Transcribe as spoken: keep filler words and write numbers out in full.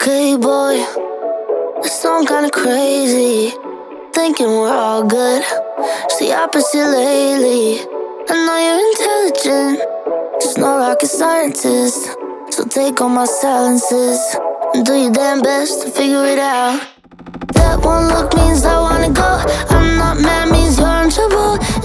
Okay, boy, it's sound kinda crazy, thinking we're all good. It's the opposite lately. I know you're intelligent, just no rocket scientist. So take all my silences and do your damn best to figure it out. That one look means I wanna go. I'm not mad means you're in trouble.